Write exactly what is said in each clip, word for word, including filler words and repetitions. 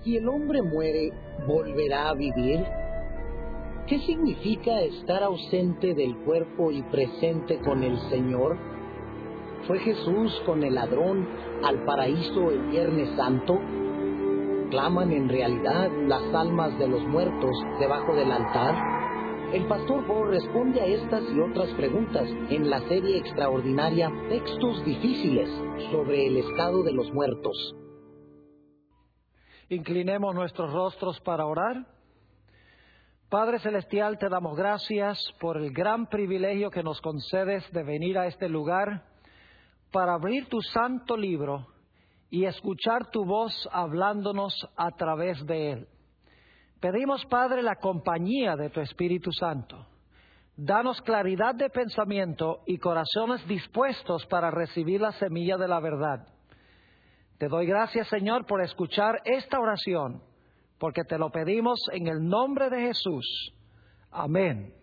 Si el hombre muere, ¿volverá a vivir? ¿Qué significa estar ausente del cuerpo y presente con el Señor? ¿Fue Jesús con el ladrón al paraíso el Viernes Santo? ¿Claman en realidad las almas de los muertos debajo del altar? El pastor Bo responde a estas y otras preguntas en la serie extraordinaria Textos Difíciles sobre el estado de los muertos. Inclinemos nuestros rostros para orar. Padre Celestial, te damos gracias por el gran privilegio que nos concedes de venir a este lugar para abrir tu santo libro y escuchar tu voz hablándonos a través de él. Pedimos, Padre, la compañía de tu Espíritu Santo. Danos claridad de pensamiento y corazones dispuestos para recibir la semilla de la verdad. Te doy gracias, Señor, por escuchar esta oración, porque te lo pedimos en el nombre de Jesús. Amén.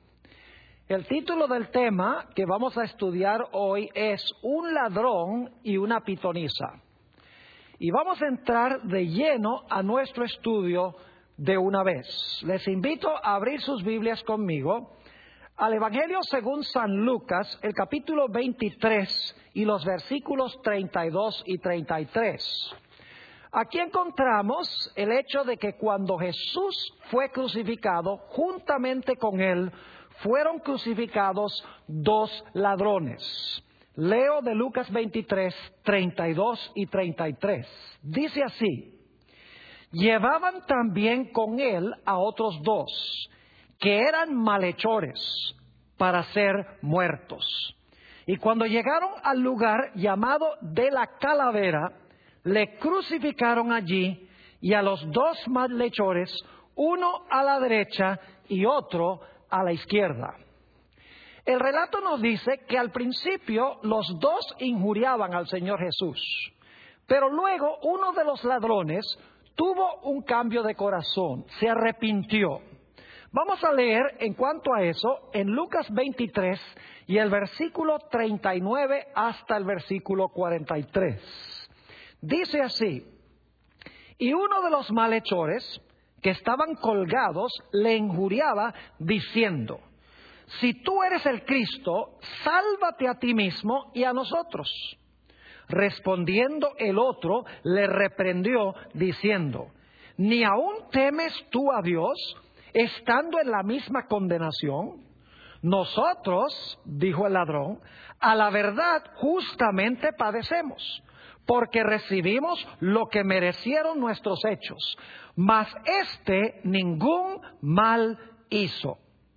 El título del tema que vamos a estudiar hoy es Un ladrón y una pitonisa. Y vamos a entrar de lleno a nuestro estudio de una vez. Les invito a abrir sus Biblias conmigo al Evangelio según San Lucas, el capítulo veintitrés y los versículos treinta y dos y treinta y tres. Aquí encontramos el hecho de que cuando Jesús fue crucificado, juntamente con él fueron crucificados dos ladrones. Leo de Lucas veintitrés, treinta y dos y treinta y tres. Dice así: llevaban también con él a otros dos, que eran malhechores, para ser muertos. Y cuando llegaron al lugar llamado de la Calavera, le crucificaron allí, y a los dos malhechores, uno a la derecha y otro a la izquierda. El relato nos dice que al principio los dos injuriaban al Señor Jesús, pero luego uno de los ladrones tuvo un cambio de corazón, se arrepintió. Vamos a leer en cuanto a eso en Lucas veintitrés y el versículo treinta y nueve hasta el versículo cuarenta y tres. Dice así: y uno de los malhechores que estaban colgados le injuriaba diciendo: si tú eres el Cristo, sálvate a ti mismo y a nosotros. Respondiendo el otro, le reprendió diciendo: ¿ni aún temes tú a Dios, estando en la misma condenación? Nosotros, dijo el ladrón, a la verdad justamente padecemos, porque recibimos lo que merecieron nuestros hechos, mas éste ningún mal hizo.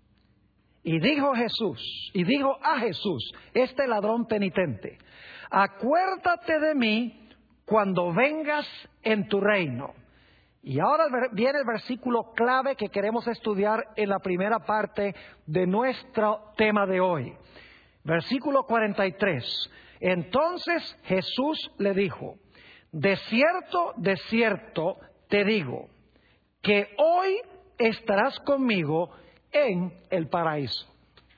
Y dijo Jesús, y dijo a Jesús, este ladrón penitente: acuérdate de mí cuando vengas en tu reino. Y ahora viene el versículo clave que queremos estudiar en la primera parte de nuestro tema de hoy. Versículo cuarenta y tres. Entonces Jesús le dijo: de cierto, de cierto te digo, que hoy estarás conmigo en el paraíso.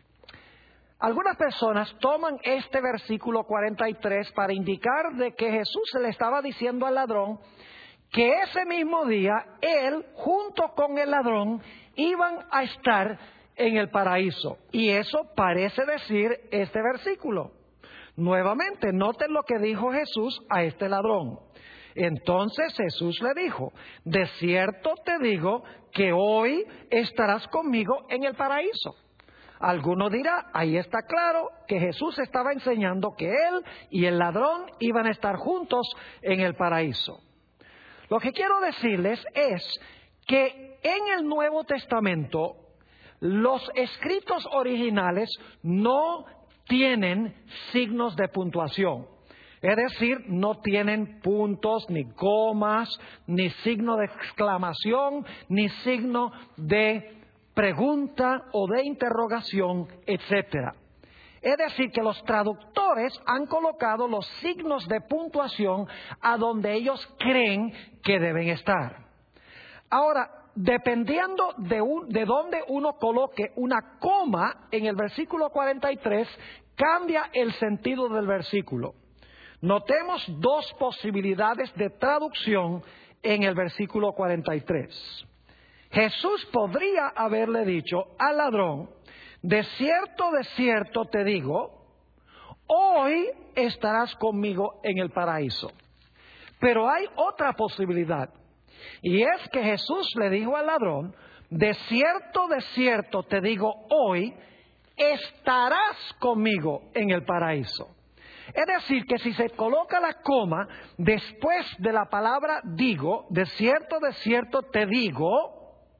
Algunas personas toman este versículo cuarenta y tres para indicar de que Jesús le estaba diciendo al ladrón que ese mismo día él, junto con el ladrón, iban a estar en el paraíso. Y eso parece decir este versículo. Nuevamente, noten lo que dijo Jesús a este ladrón. Entonces Jesús le dijo: de cierto te digo que hoy estarás conmigo en el paraíso. Alguno dirá, ahí está claro que Jesús estaba enseñando que él y el ladrón iban a estar juntos en el paraíso. Lo que quiero decirles es que en el Nuevo Testamento los escritos originales no tienen signos de puntuación. Es decir, no tienen puntos, ni comas, ni signo de exclamación, ni signo de pregunta o de interrogación, etcétera. Es decir, que los traductores han colocado los signos de puntuación a donde ellos creen que deben estar. Ahora, dependiendo de, un, de dónde uno coloque una coma en el versículo cuarenta y tres, cambia el sentido del versículo. Notemos dos posibilidades de traducción en el versículo cuarenta y tres. Jesús podría haberle dicho al ladrón: de cierto, de cierto te digo, hoy estarás conmigo en el paraíso. Pero hay otra posibilidad, y es que Jesús le dijo al ladrón: de cierto, de cierto te digo, hoy estarás conmigo en el paraíso. Es decir, que si se coloca la coma después de la palabra digo, de cierto, de cierto te digo,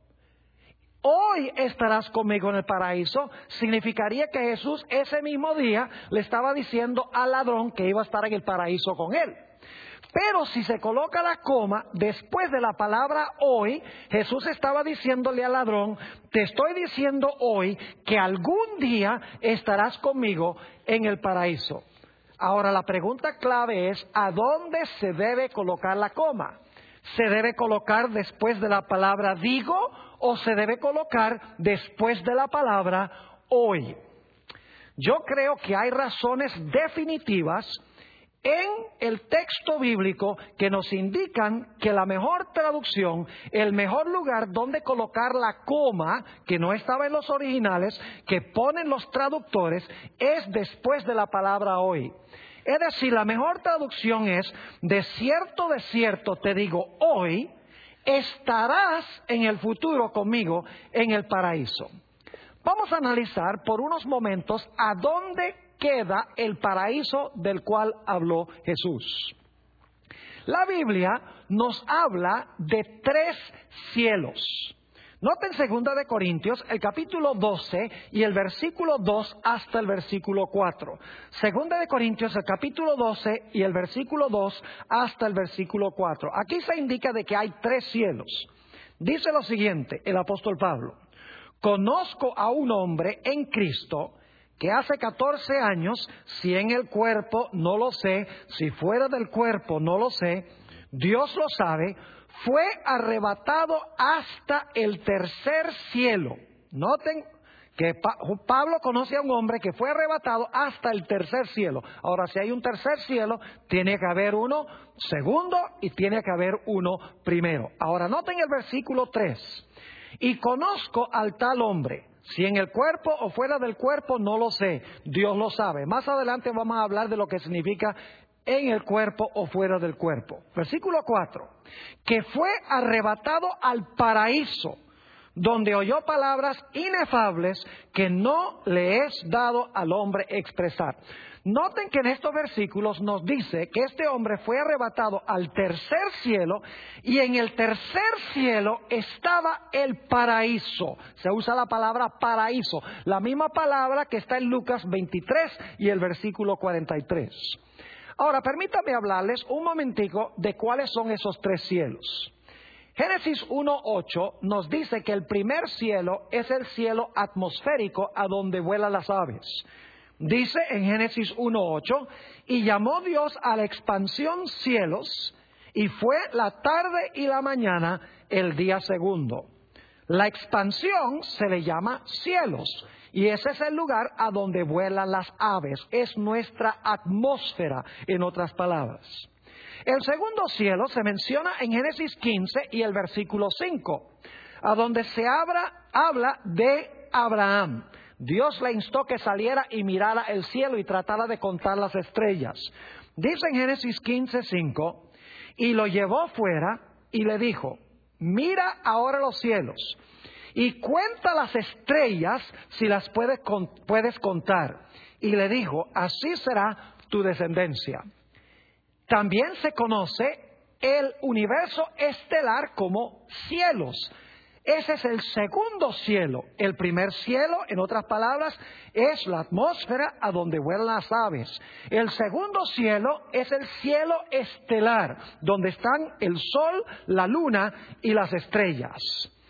hoy estarás conmigo en el paraíso, significaría que Jesús ese mismo día le estaba diciendo al ladrón que iba a estar en el paraíso con él. Pero si se coloca la coma después de la palabra hoy, Jesús estaba diciéndole al ladrón: te estoy diciendo hoy que algún día estarás conmigo en el paraíso. Ahora la pregunta clave es: ¿a dónde se debe colocar la coma? ¿Se debe colocar después de la palabra digo o se debe colocar después de la palabra hoy? Yo creo que hay razones definitivas en el texto bíblico que nos indican que la mejor traducción, el mejor lugar donde colocar la coma, que no estaba en los originales, que ponen los traductores, es después de la palabra hoy. Es decir, la mejor traducción es: de cierto, de cierto te digo, hoy estarás en el futuro conmigo en el paraíso. Vamos a analizar por unos momentos a dónde queda el paraíso del cual habló Jesús. La Biblia nos habla de tres cielos. Noten segunda de Corintios, el capítulo doce y el versículo dos hasta el versículo cuatro. Segunda de Corintios, el capítulo doce y el versículo dos hasta el versículo cuatro. Aquí se indica de que hay tres cielos. Dice lo siguiente el apóstol Pablo: conozco a un hombre en Cristo que hace catorce años, si en el cuerpo no lo sé, si fuera del cuerpo no lo sé, Dios lo sabe, fue arrebatado hasta el tercer cielo. Noten que Pablo conoce a un hombre que fue arrebatado hasta el tercer cielo. Ahora, si hay un tercer cielo, tiene que haber uno segundo y tiene que haber uno primero. Ahora, noten el versículo tres. Y conozco al tal hombre, si en el cuerpo o fuera del cuerpo no lo sé, Dios lo sabe. Más adelante vamos a hablar de lo que significa en el cuerpo o fuera del cuerpo. Versículo cuatro. Que fue arrebatado al paraíso, donde oyó palabras inefables que no le es dado al hombre expresar. Noten que en estos versículos nos dice que este hombre fue arrebatado al tercer cielo y en el tercer cielo estaba el paraíso. Se usa la palabra paraíso, la misma palabra que está en Lucas veintitrés y el versículo cuarenta y tres. Ahora, permítame hablarles un momentico de cuáles son esos tres cielos. Génesis uno ocho nos dice que el primer cielo es el cielo atmosférico a donde vuelan las aves. Dice en Génesis uno ocho, y llamó Dios a la expansión cielos, y fue la tarde y la mañana el día segundo. La expansión se le llama cielos, y ese es el lugar a donde vuelan las aves. Es nuestra atmósfera, en otras palabras. El segundo cielo se menciona en Génesis quince y el versículo cinco, a donde se habla, habla de Abraham. Dios le instó que saliera y mirara el cielo y tratara de contar las estrellas. Dice en Génesis quince cinco, y lo llevó fuera y le dijo: mira ahora los cielos y cuenta las estrellas si las puedes, puedes contar. Y le dijo: así será tu descendencia. También se conoce el universo estelar como cielos. Ese es el segundo cielo. El primer cielo, en otras palabras, es la atmósfera a donde vuelan las aves. El segundo cielo es el cielo estelar, donde están el sol, la luna y las estrellas.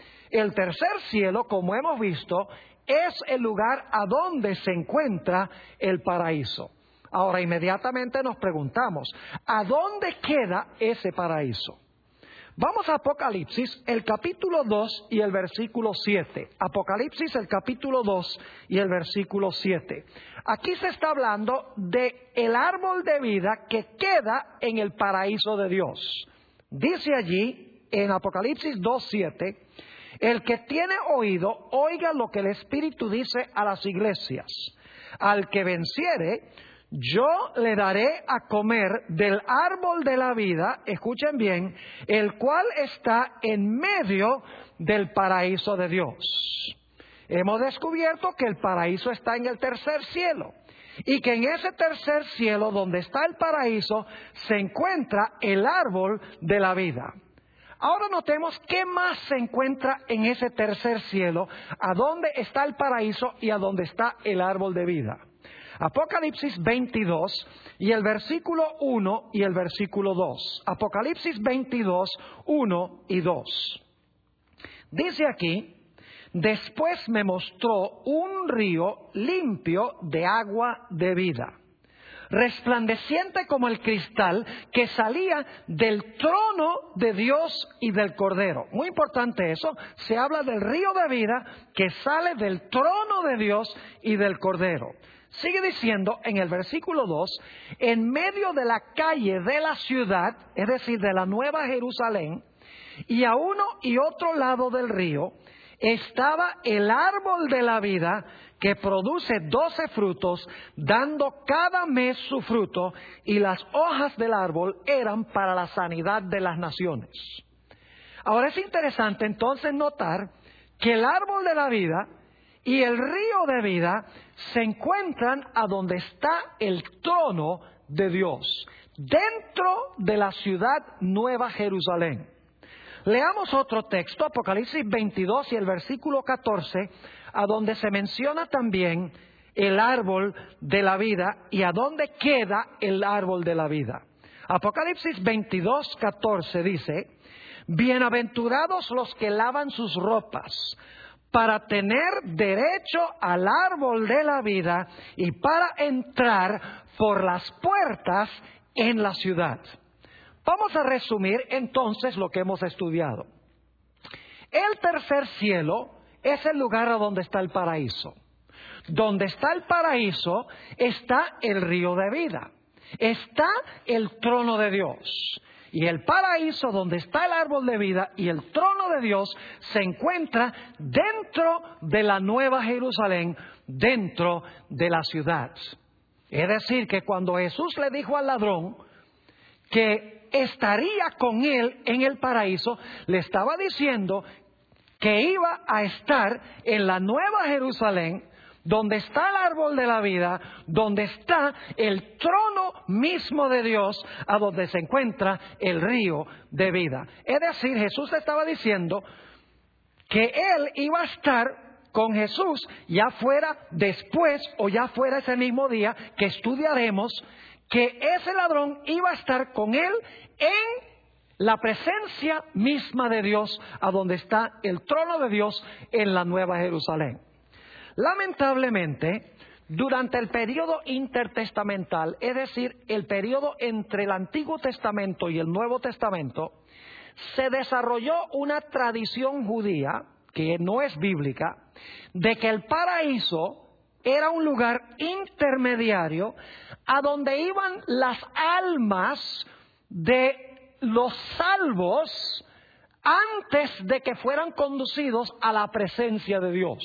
El tercer cielo, como hemos visto, es el lugar a donde se encuentra el paraíso. Ahora, inmediatamente nos preguntamos, ¿a dónde queda ese paraíso? Vamos a Apocalipsis, el capítulo dos y el versículo siete. Apocalipsis, el capítulo dos y el versículo siete. Aquí se está hablando de el árbol de vida que queda en el paraíso de Dios. Dice allí en Apocalipsis dos siete, el que tiene oído, oiga lo que el Espíritu dice a las iglesias. Al que venciere, yo le daré a comer del árbol de la vida, escuchen bien, el cual está en medio del paraíso de Dios. Hemos descubierto que el paraíso está en el tercer cielo y que en ese tercer cielo donde está el paraíso se encuentra el árbol de la vida. Ahora notemos qué más se encuentra en ese tercer cielo, a dónde está el paraíso y a dónde está el árbol de vida. Apocalipsis veintidós y el versículo uno y el versículo dos. Apocalipsis veintidós, uno y dos. Dice aquí, después me mostró un río limpio de agua de vida, resplandeciente como el cristal, que salía del trono de Dios y del Cordero. Muy importante eso, se habla del río de vida que sale del trono de Dios y del Cordero. Sigue diciendo en el versículo dos, en medio de la calle de la ciudad, es decir, de la Nueva Jerusalén, y a uno y otro lado del río, estaba el árbol de la vida que produce doce frutos, dando cada mes su fruto, y las hojas del árbol eran para la sanidad de las naciones. Ahora es interesante entonces notar que el árbol de la vida y el río de vida se encuentran a donde está el trono de Dios, dentro de la ciudad Nueva Jerusalén. Leamos otro texto, Apocalipsis veintidós y el versículo catorce, a donde se menciona también el árbol de la vida y a dónde queda el árbol de la vida. Apocalipsis veintidós, catorce dice, bienaventurados los que lavan sus ropas, para tener derecho al árbol de la vida y para entrar por las puertas en la ciudad. Vamos a resumir entonces lo que hemos estudiado. El tercer cielo es el lugar a donde está el paraíso. Donde está el paraíso está el río de vida, está el trono de Dios. Y el paraíso, donde está el árbol de vida y el trono de Dios, se encuentra dentro de la Nueva Jerusalén, dentro de la ciudad. Es decir, que cuando Jesús le dijo al ladrón que estaría con él en el paraíso, le estaba diciendo que iba a estar en la Nueva Jerusalén, donde está el árbol de la vida, donde está el trono mismo de Dios, a donde se encuentra el río de vida. Es decir, Jesús estaba diciendo que él iba a estar con Jesús, ya fuera después o ya fuera ese mismo día que estudiaremos, que ese ladrón iba a estar con él en la presencia misma de Dios, a donde está el trono de Dios en la Nueva Jerusalén. Lamentablemente, durante el periodo intertestamental, es decir, el periodo entre el Antiguo Testamento y el Nuevo Testamento, se desarrolló una tradición judía, que no es bíblica, de que el paraíso era un lugar intermediario a donde iban las almas de los salvos antes de que fueran conducidos a la presencia de Dios.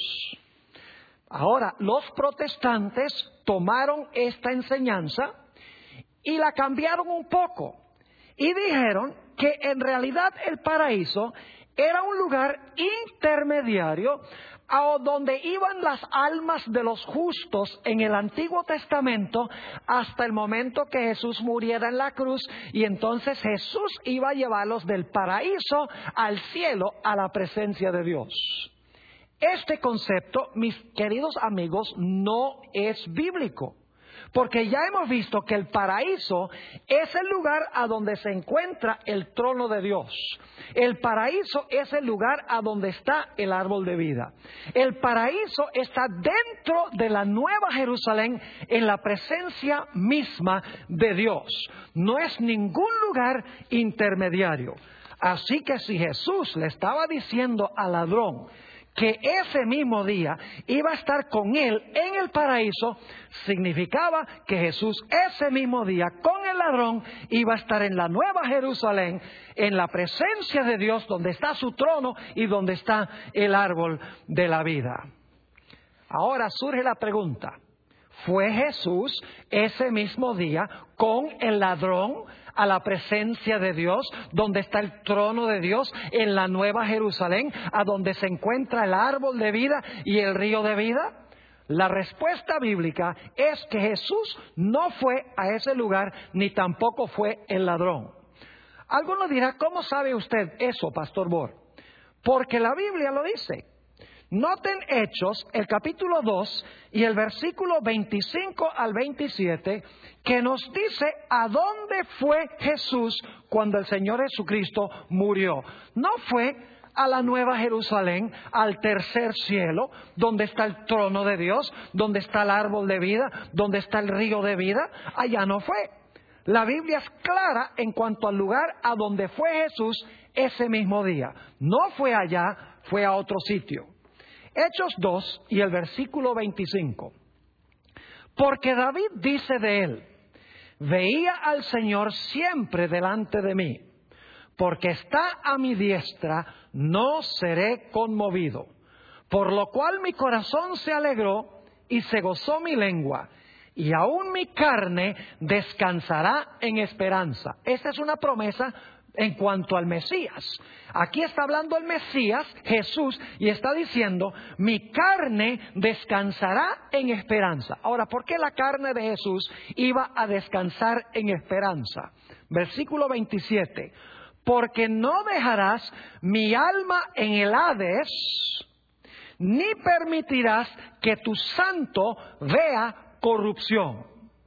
Ahora, los protestantes tomaron esta enseñanza y la cambiaron un poco y dijeron que en realidad el paraíso era un lugar intermediario a donde iban las almas de los justos en el Antiguo Testamento hasta el momento que Jesús muriera en la cruz, y entonces Jesús iba a llevarlos del paraíso al cielo, a la presencia de Dios. Este concepto, mis queridos amigos, no es bíblico, porque ya hemos visto que el paraíso es el lugar a donde se encuentra el trono de Dios. El paraíso es el lugar a donde está el árbol de vida. El paraíso está dentro de la Nueva Jerusalén, en la presencia misma de Dios. No es ningún lugar intermediario. Así que si Jesús le estaba diciendo al ladrón que ese mismo día iba a estar con él en el paraíso, significaba que Jesús ese mismo día con el ladrón iba a estar en la Nueva Jerusalén, en la presencia de Dios, donde está su trono y donde está el árbol de la vida. Ahora surge la pregunta, ¿fue Jesús ese mismo día con el ladrón a la presencia de Dios, donde está el trono de Dios, en la Nueva Jerusalén, a donde se encuentra el árbol de vida y el río de vida? La respuesta bíblica es que Jesús no fue a ese lugar, ni tampoco fue el ladrón. Alguno dirá, ¿cómo sabe usted eso, Pastor Bor? Porque la Biblia lo dice. Noten Hechos, el capítulo dos y el versículo veinticinco al veintisiete, que nos dice a dónde fue Jesús cuando el Señor Jesucristo murió. No fue a la Nueva Jerusalén, al tercer cielo, donde está el trono de Dios, donde está el árbol de vida, donde está el río de vida. Allá no fue. La Biblia es clara en cuanto al lugar a donde fue Jesús ese mismo día. No fue allá, fue a otro sitio. Hechos dos y el versículo veinticinco. Porque David dice de él, veía al Señor siempre delante de mí, porque está a mi diestra, no seré conmovido. Por lo cual mi corazón se alegró y se gozó mi lengua, y aún mi carne descansará en esperanza. Esta es una promesa en cuanto al Mesías. Aquí está hablando el Mesías, Jesús, y está diciendo, mi carne descansará en esperanza. Ahora, ¿por qué la carne de Jesús iba a descansar en esperanza? Versículo veintisiete. Porque no dejarás mi alma en el Hades, ni permitirás que tu santo vea corrupción.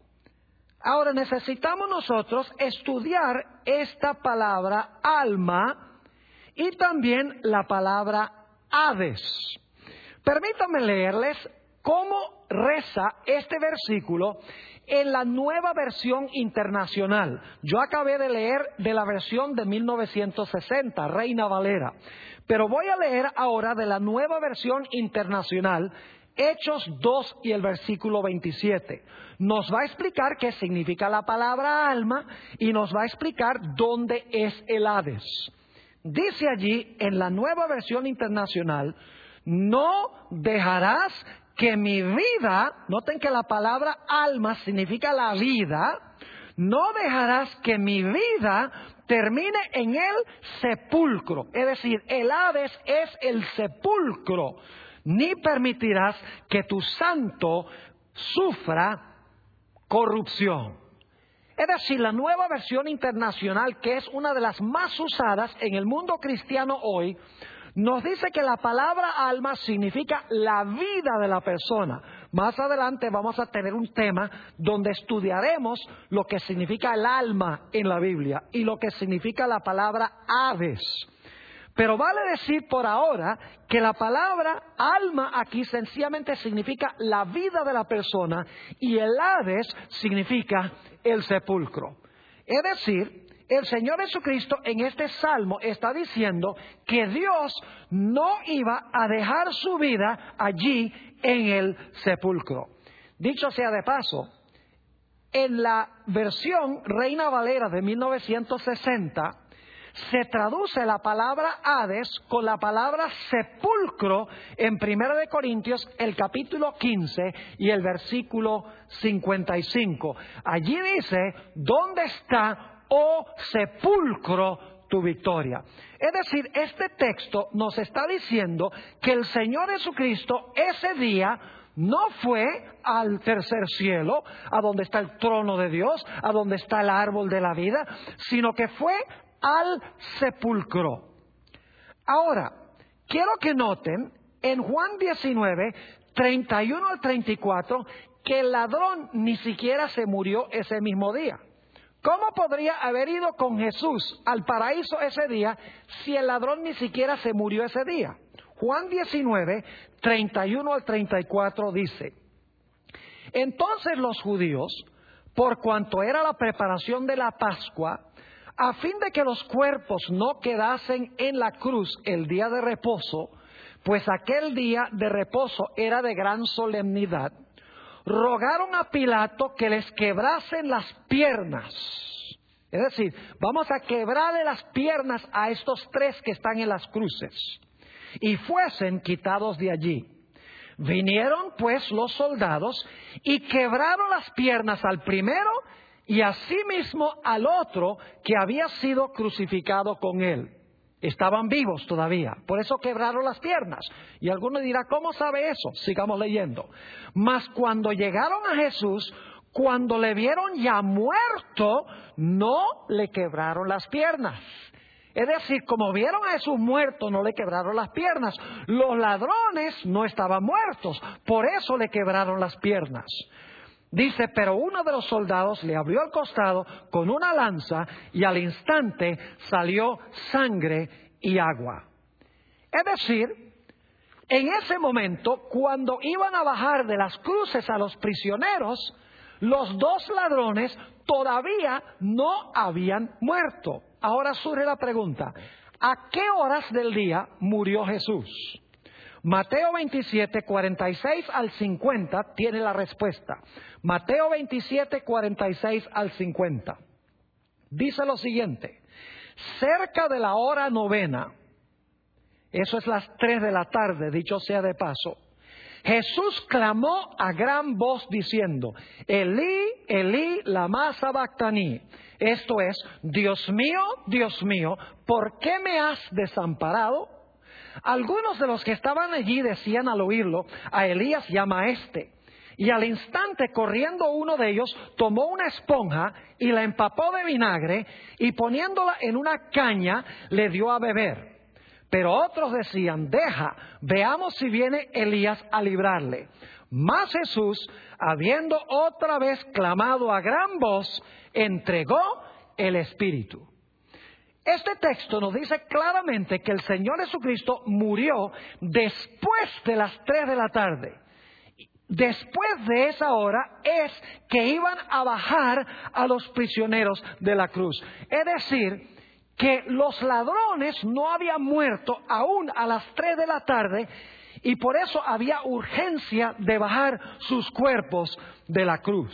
Ahora necesitamos nosotros estudiar esta palabra alma y también la palabra Hades. Permítanme leerles cómo reza este versículo en la Nueva Versión Internacional. Yo acabé de leer de la versión de mil novecientos sesenta, Reina Valera, pero voy a leer ahora de la Nueva Versión Internacional, Hechos dos y el versículo veintisiete. Nos va a explicar qué significa la palabra alma y nos va a explicar dónde es el Hades. Dice allí en la Nueva Versión Internacional, no dejarás que mi vida, noten que la palabra alma significa la vida, no dejarás que mi vida termine en el sepulcro. Es decir, el Hades es el sepulcro. Ni permitirás que tu santo sufra corrupción. Es decir, la Nueva Versión Internacional, que es una de las más usadas en el mundo cristiano hoy, nos dice que la palabra alma significa la vida de la persona. Más adelante vamos a tener un tema donde estudiaremos lo que significa el alma en la Biblia y lo que significa la palabra Hades. Pero vale decir por ahora que la palabra alma aquí sencillamente significa la vida de la persona y el Hades significa el sepulcro. Es decir, el Señor Jesucristo en este salmo está diciendo que Dios no iba a dejar su vida allí en el sepulcro. Dicho sea de paso, en la versión Reina Valera de mil novecientos sesenta, se traduce la palabra Hades con la palabra sepulcro en Primera de Corintios, el capítulo quince y el versículo cincuenta y cinco. Allí dice, ¿dónde está, oh sepulcro, tu victoria? Es decir, este texto nos está diciendo que el Señor Jesucristo ese día no fue al tercer cielo, a donde está el trono de Dios, a donde está el árbol de la vida, sino que fue al sepulcro. Ahora, quiero que noten en Juan diecinueve, treinta y uno al treinta y cuatro, que el ladrón ni siquiera se murió ese mismo día. ¿Cómo podría haber ido con Jesús al paraíso ese día si el ladrón ni siquiera se murió ese día? Juan diecinueve, treinta y uno al treinta y cuatro dice, entonces los judíos, por cuanto era la preparación de la Pascua, a fin de que los cuerpos no quedasen en la cruz el día de reposo, pues aquel día de reposo era de gran solemnidad, rogaron a Pilato que les quebrasen las piernas. Es decir, vamos a quebrarle las piernas a estos tres que están en las cruces, y fuesen quitados de allí. Vinieron pues los soldados y quebraron las piernas al primero y asimismo al otro que había sido crucificado con él. Estaban vivos todavía, por eso quebraron las piernas. Y alguno dirá, ¿cómo sabe eso? Sigamos leyendo. Mas cuando llegaron a Jesús, cuando le vieron ya muerto, no le quebraron las piernas. Es decir, como vieron a Jesús muerto, no le quebraron las piernas. Los ladrones no estaban muertos, por eso le quebraron las piernas. Dice, pero uno de los soldados le abrió el costado con una lanza y al instante salió sangre y agua. Es decir, en ese momento, cuando iban a bajar de las cruces a los prisioneros, los dos ladrones todavía no habían muerto. Ahora surge la pregunta, ¿a qué horas del día murió Jesús? Mateo veintisiete, cuarenta y seis al cincuenta tiene la respuesta. Mateo veintisiete, cuarenta y seis al cincuenta. Dice lo siguiente, cerca de la hora novena, eso es las tres de la tarde, dicho sea de paso, Jesús clamó a gran voz diciendo, Elí, Elí, lama sabactani. Esto es, Dios mío, Dios mío, ¿por qué me has desamparado? Algunos de los que estaban allí decían al oírlo, a Elías llama a este. Y al instante, corriendo uno de ellos, tomó una esponja y la empapó de vinagre y poniéndola en una caña, le dio a beber. Pero otros decían, deja, veamos si viene Elías a librarle. Mas Jesús, habiendo otra vez clamado a gran voz, entregó el Espíritu. Este texto nos dice claramente que el Señor Jesucristo murió después de las tres de la tarde. Después de esa hora es que iban a bajar a los prisioneros de la cruz. Es decir, que los ladrones no habían muerto aún a las tres de la tarde y por eso había urgencia de bajar sus cuerpos de la cruz.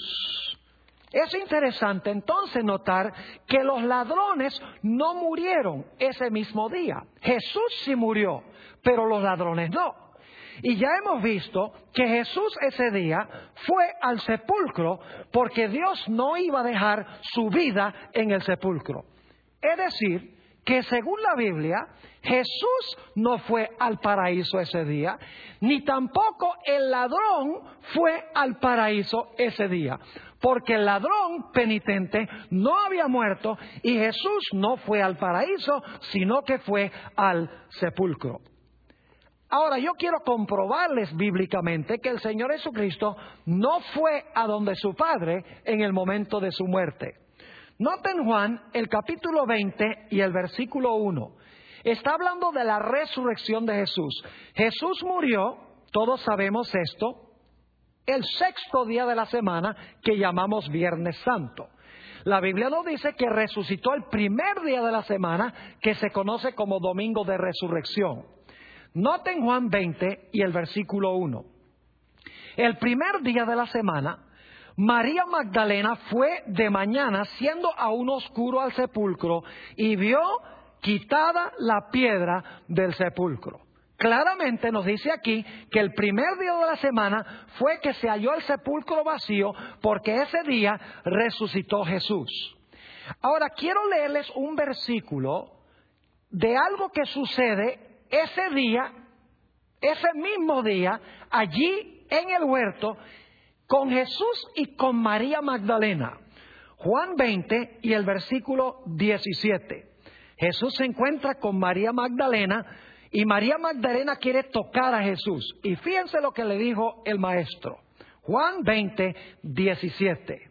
Es interesante entonces notar que los ladrones no murieron ese mismo día. Jesús sí murió, pero los ladrones no. Y ya hemos visto que Jesús ese día fue al sepulcro porque Dios no iba a dejar su vida en el sepulcro. Es decir, que según la Biblia, Jesús no fue al paraíso ese día, ni tampoco el ladrón fue al paraíso ese día. Porque el ladrón penitente no había muerto y Jesús no fue al paraíso, sino que fue al sepulcro. Ahora, yo quiero comprobarles bíblicamente que el Señor Jesucristo no fue a donde su Padre en el momento de su muerte. Noten Juan, el capítulo veinte y el versículo uno. Está hablando de la resurrección de Jesús. Jesús murió, todos sabemos esto, el sexto día de la semana que llamamos Viernes Santo. La Biblia nos dice que resucitó el primer día de la semana que se conoce como Domingo de Resurrección. Noten Juan veinte y el versículo uno. El primer día de la semana, María Magdalena fue de mañana, siendo aún oscuro, al sepulcro y vio quitada la piedra del sepulcro. Claramente nos dice aquí que el primer día de la semana fue que se halló el sepulcro vacío porque ese día resucitó Jesús. Ahora quiero leerles un versículo de algo que sucede ese día, ese mismo día, allí en el huerto, con Jesús y con María Magdalena. Juan veinte y el versículo diecisiete. Jesús se encuentra con María Magdalena y María Magdalena quiere tocar a Jesús. Y fíjense lo que le dijo el maestro. Juan veinte, diecisiete.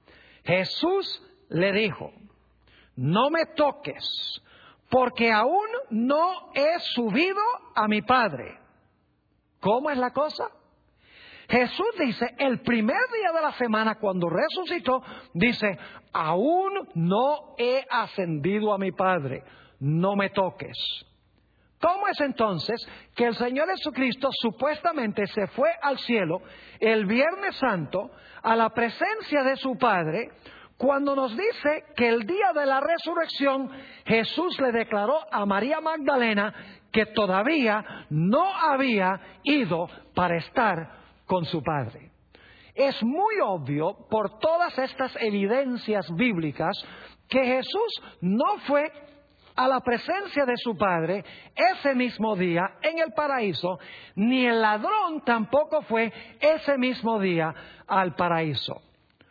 Jesús le dijo, no me toques, porque aún no he subido a mi Padre. ¿Cómo es la cosa? Jesús dice, el primer día de la semana, cuando resucitó, dice, aún no he ascendido a mi Padre, no me toques. ¿Cómo es entonces que el Señor Jesucristo supuestamente se fue al cielo el Viernes Santo a la presencia de su Padre, cuando nos dice que el día de la resurrección Jesús le declaró a María Magdalena que todavía no había ido para estar con su Padre? Es muy obvio por todas estas evidencias bíblicas que Jesús no fue a la presencia de su Padre ese mismo día en el paraíso, ni el ladrón tampoco fue ese mismo día al paraíso.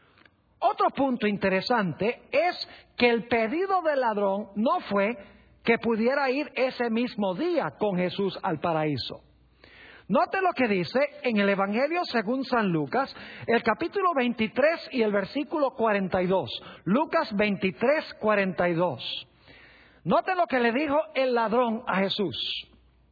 Otro punto interesante es que el pedido del ladrón no fue que pudiera ir ese mismo día con Jesús al paraíso. Note lo que dice en el Evangelio según San Lucas, el capítulo veintitrés y el versículo cuarenta y dos. Lucas veintitrés, cuarenta y dos. Note lo que le dijo el ladrón a Jesús.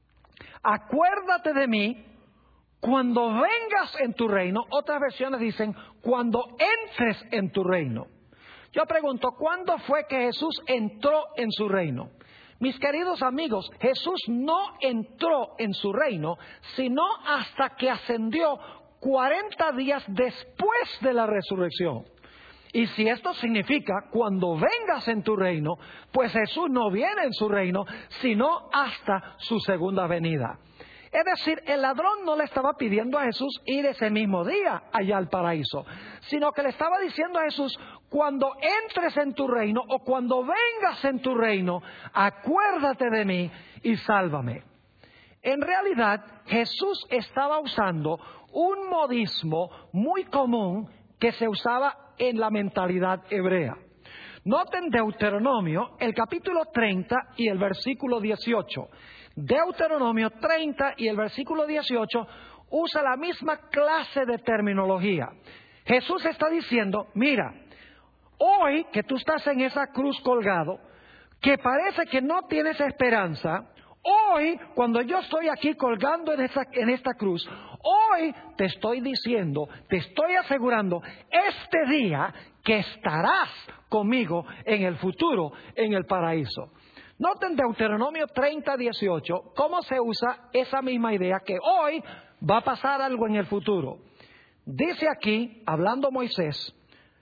Acuérdate de mí cuando vengas en tu reino. Otras versiones dicen, cuando entres en tu reino. Yo pregunto, ¿cuándo fue que Jesús entró en su reino? Mis queridos amigos, Jesús no entró en su reino, sino hasta que ascendió cuarenta días después de la resurrección. Y si esto significa cuando vengas en tu reino, pues Jesús no viene en su reino, sino hasta su segunda venida. Es decir, el ladrón no le estaba pidiendo a Jesús ir ese mismo día allá al paraíso, sino que le estaba diciendo a Jesús, cuando entres en tu reino o cuando vengas en tu reino, acuérdate de mí y sálvame. En realidad, Jesús estaba usando un modismo muy común que se usaba en la mentalidad hebrea. Noten Deuteronomio, el capítulo treinta y el versículo dieciocho. Deuteronomio treinta y el versículo dieciocho usa la misma clase de terminología. Jesús está diciendo, mira, hoy que tú estás en esa cruz colgado, que parece que no tienes esperanza, hoy cuando yo estoy aquí colgando en esta, en esta cruz, hoy te estoy diciendo, te estoy asegurando, este día que estarás conmigo en el futuro, en el paraíso. Noten Deuteronomio treinta, dieciocho, cómo se usa esa misma idea que hoy va a pasar algo en el futuro. Dice aquí, hablando Moisés,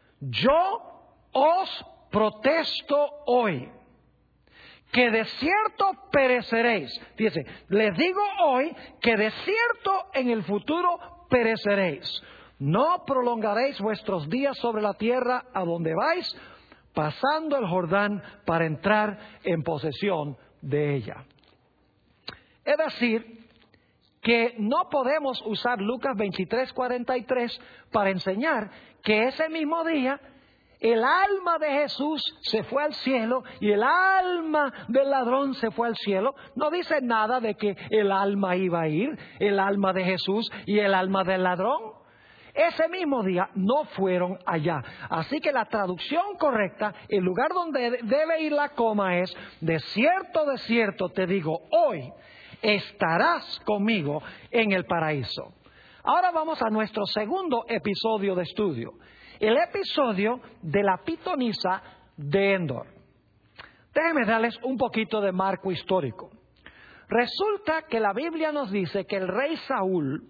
yo os protesto hoy, que de cierto pereceréis. Dice, les digo hoy que de cierto en el futuro pereceréis. No prolongaréis vuestros días sobre la tierra a donde vais, pasando el Jordán para entrar en posesión de ella. Es decir, que no podemos usar Lucas veintitrés, cuarenta y tres para enseñar que ese mismo día el alma de Jesús se fue al cielo y el alma del ladrón se fue al cielo. No dice nada de que el alma iba a ir, el alma de Jesús y el alma del ladrón. Ese mismo día no fueron allá. Así que la traducción correcta, el lugar donde debe ir la coma es, de cierto, de cierto te digo, hoy estarás conmigo en el paraíso. Ahora vamos a nuestro segundo episodio de estudio. El episodio de la pitonisa de Endor. Déjenme darles un poquito de marco histórico. Resulta que la Biblia nos dice que el rey Saúl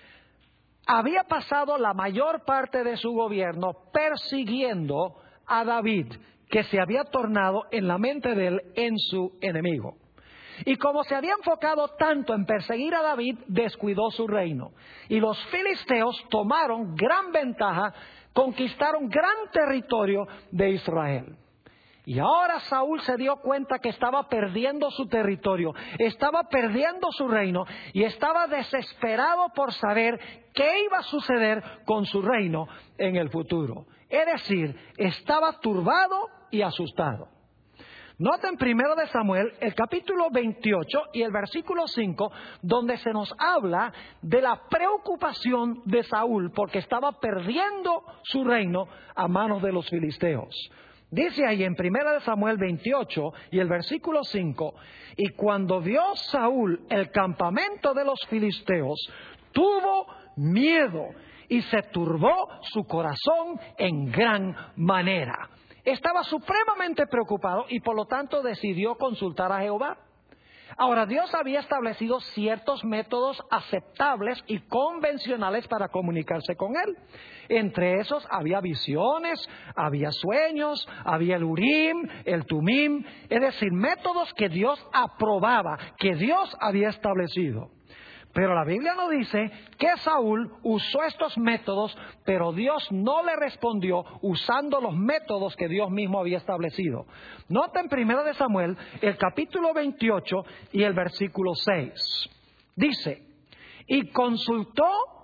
había pasado la mayor parte de su gobierno persiguiendo a David, que se había tornado en la mente de él en su enemigo. Y como se había enfocado tanto en perseguir a David, descuidó su reino. Y los filisteos tomaron gran ventaja, conquistaron gran territorio de Israel. Y ahora Saúl se dio cuenta que estaba perdiendo su territorio, estaba perdiendo su reino y estaba desesperado por saber qué iba a suceder con su reino en el futuro. Es decir, estaba turbado y asustado. Noten primero de Samuel, el capítulo veintiocho y el versículo cinco, donde se nos habla de la preocupación de Saúl porque estaba perdiendo su reino a manos de los filisteos. Dice ahí en primera de Samuel veintiocho y el versículo cinco, y cuando vio Saúl el campamento de los filisteos, tuvo miedo y se turbó su corazón en gran manera. Estaba supremamente preocupado y por lo tanto decidió consultar a Jehová. Ahora, Dios había establecido ciertos métodos aceptables y convencionales para comunicarse con Él. Entre esos había visiones, había sueños, había el Urim, el Tumim, es decir, métodos que Dios aprobaba, que Dios había establecido. Pero la Biblia nos dice que Saúl usó estos métodos, pero Dios no le respondió usando los métodos que Dios mismo había establecido. Nota en primera de Samuel, el capítulo veintiocho y el versículo seis. Dice, y consultó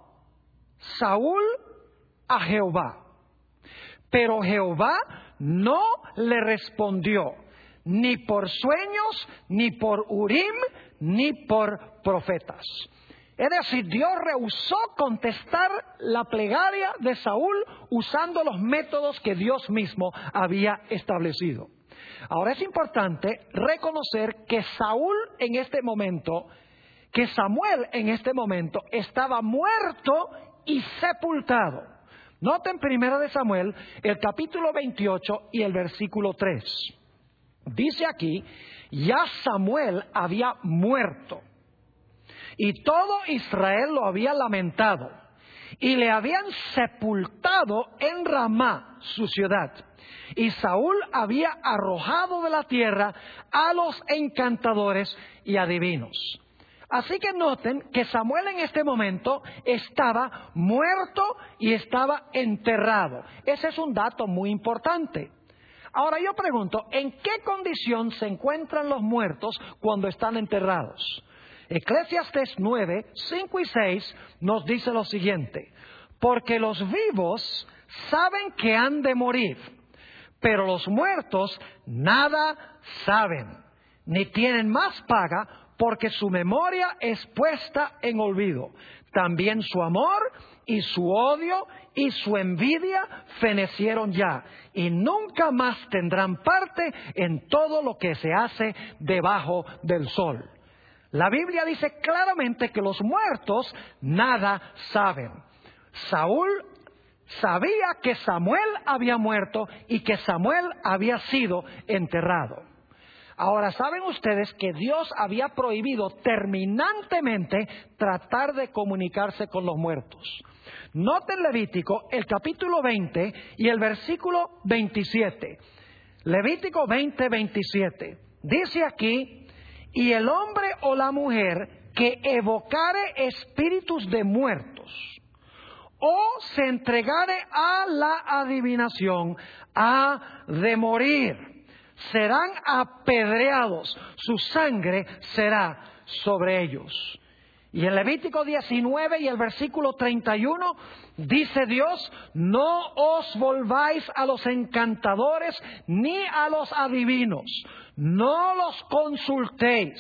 Saúl a Jehová, pero Jehová no le respondió, ni por sueños, ni por Urim, ni por profetas. Es decir, Dios rehusó contestar la plegaria de Saúl usando los métodos que Dios mismo había establecido. Ahora es importante reconocer que Saúl en este momento, que Samuel en este momento estaba muerto y sepultado. Noten primero de Samuel el capítulo veintiocho y el versículo tres. Dice aquí, ya Samuel había muerto y todo Israel lo había lamentado y le habían sepultado en Ramá, su ciudad. Y Saúl había arrojado de la tierra a los encantadores y adivinos. Así que noten que Samuel en este momento estaba muerto y estaba enterrado. Ese es un dato muy importante. Ahora yo pregunto, ¿en qué condición se encuentran los muertos cuando están enterrados? Eclesiastés nueve, cinco y seis nos dice lo siguiente: porque los vivos saben que han de morir, pero los muertos nada saben, ni tienen más paga, porque su memoria es puesta en olvido. También su amor y su odio y su envidia fenecieron ya, y nunca más tendrán parte en todo lo que se hace debajo del sol. La Biblia dice claramente que los muertos nada saben. Saúl sabía que Samuel había muerto y que Samuel había sido enterrado. Ahora, ¿saben ustedes que Dios había prohibido terminantemente tratar de comunicarse con los muertos? Noten Levítico, el capítulo veinte y el versículo veintisiete. Levítico veinte, veintisiete. Dice aquí, y el hombre o la mujer que evocare espíritus de muertos, o se entregare a la adivinación, ha de morir. Serán apedreados, su sangre será sobre ellos. Y en Levítico diecinueve y el versículo treinta y uno dice Dios, no os volváis a los encantadores ni a los adivinos, no los consultéis,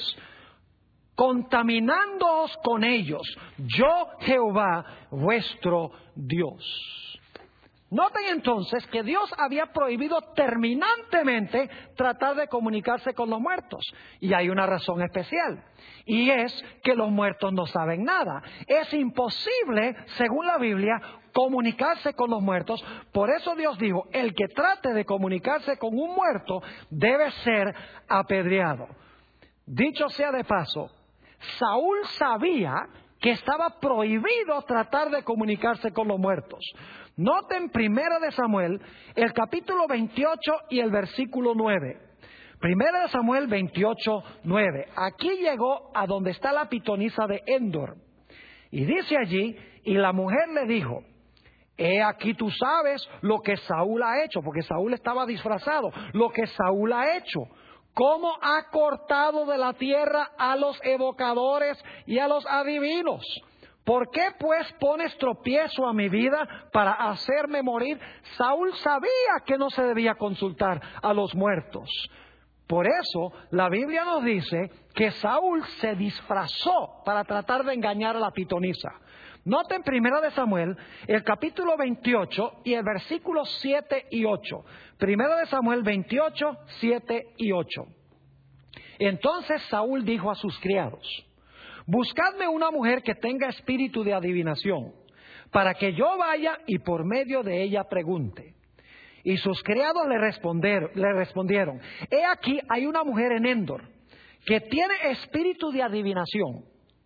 contaminándoos con ellos, yo Jehová vuestro Dios. Noten entonces que Dios había prohibido terminantemente tratar de comunicarse con los muertos. Y hay una razón especial. Y es que los muertos no saben nada. Es imposible, según la Biblia, comunicarse con los muertos. Por eso Dios dijo, el que trate de comunicarse con un muerto debe ser apedreado. Dicho sea de paso, Saúl sabía que estaba prohibido tratar de comunicarse con los muertos. Noten primera de Samuel, el capítulo veintiocho y el versículo nueve. Primera de Samuel veintiocho, nueve. Aquí llegó a donde está la pitonisa de Endor. Y dice allí, y la mujer le dijo, he aquí tú sabes lo que Saúl ha hecho, porque Saúl estaba disfrazado, lo que Saúl ha hecho. Cómo ha cortado de la tierra a los evocadores y a los adivinos. ¿Por qué pues pones tropiezo a mi vida para hacerme morir? Saúl sabía que no se debía consultar a los muertos. Por eso la Biblia nos dice que Saúl se disfrazó para tratar de engañar a la pitonisa. Noten primera de Samuel, el capítulo veintiocho y el versículo siete y ocho. Primera de Samuel veintiocho, siete y ocho. Entonces Saúl dijo a sus criados, buscadme una mujer que tenga espíritu de adivinación, para que yo vaya y por medio de ella pregunte. Y sus criados le respondieron, le respondieron, he aquí hay una mujer en Endor, que tiene espíritu de adivinación.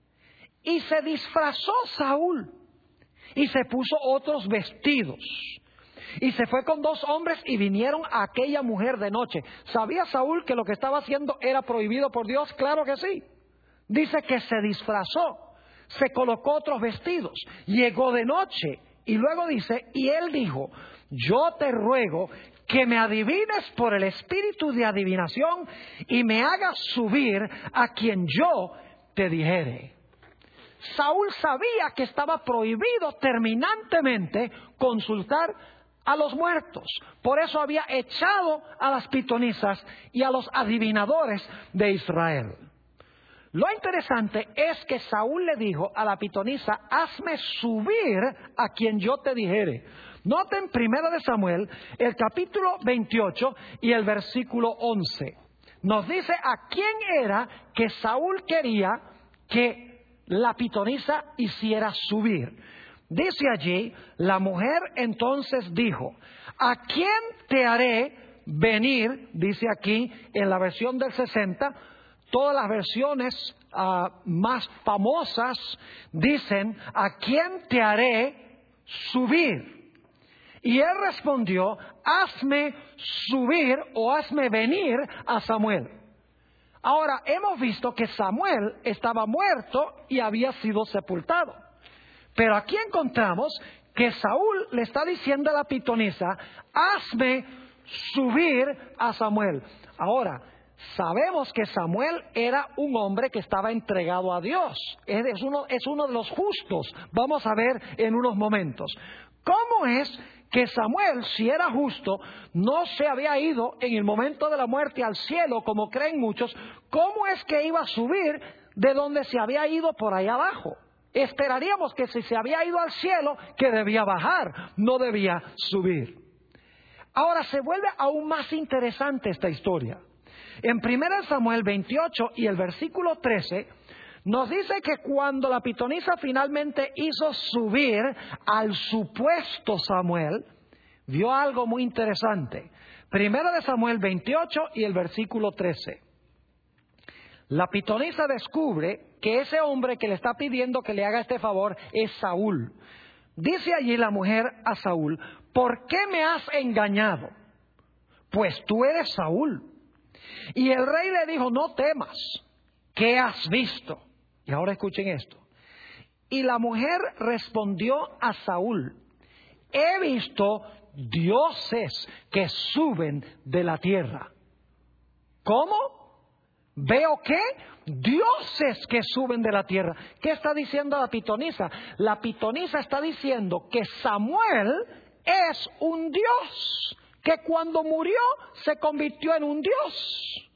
Y se disfrazó Saúl y se puso otros vestidos. Y se fue con dos hombres y vinieron a aquella mujer de noche. ¿Sabía Saúl que lo que estaba haciendo era prohibido por Dios? Claro que sí. Dice que se disfrazó, se colocó otros vestidos, llegó de noche y luego dice, y él dijo, yo te ruego que me adivines por el espíritu de adivinación y me hagas subir a quien yo te dijere. Saúl sabía que estaba prohibido terminantemente consultar a los muertos. Por eso había echado a las pitonisas y a los adivinadores de Israel. Lo interesante es que Saúl le dijo a la pitonisa, hazme subir a quien yo te dijere. Noten primero de Samuel, el capítulo veintiocho y el versículo once. Nos dice a quién era que Saúl quería que la pitonisa hiciera subir. Dice allí, la mujer entonces dijo, ¿a quién te haré venir? Dice aquí en la versión del sesenta, todas las versiones uh, más famosas dicen, ¿a quién te haré subir? Y él respondió, hazme subir o hazme venir a Samuel. Ahora, hemos visto que Samuel estaba muerto y había sido sepultado. Pero aquí encontramos que Saúl le está diciendo a la pitonisa, hazme subir a Samuel. Ahora, sabemos que Samuel era un hombre que estaba entregado a Dios. Es uno, es uno de los justos. Vamos a ver en unos momentos. ¿Cómo es que Samuel, si era justo, no se había ido en el momento de la muerte al cielo, como creen muchos? ¿Cómo es que iba a subir de donde se había ido por allá abajo? Esperaríamos que si se había ido al cielo, que debía bajar, no debía subir. Ahora se vuelve aún más interesante esta historia. En primero Samuel veintiocho y el versículo trece, nos dice que cuando la pitonisa finalmente hizo subir al supuesto Samuel, vio algo muy interesante. Primero de Samuel veintiocho y el versículo trece. La pitonisa descubre que ese hombre que le está pidiendo que le haga este favor es Saúl. Dice allí la mujer a Saúl, ¿por qué me has engañado? Pues tú eres Saúl. Y el rey le dijo, no temas, ¿qué has visto? Y ahora escuchen esto. Y la mujer respondió a Saúl, he visto dioses que suben de la tierra. ¿Cómo? ¿Veo qué? Dioses que suben de la tierra. ¿Qué está diciendo la pitonisa? La pitonisa está diciendo que Samuel es un dios, que cuando murió se convirtió en un dios.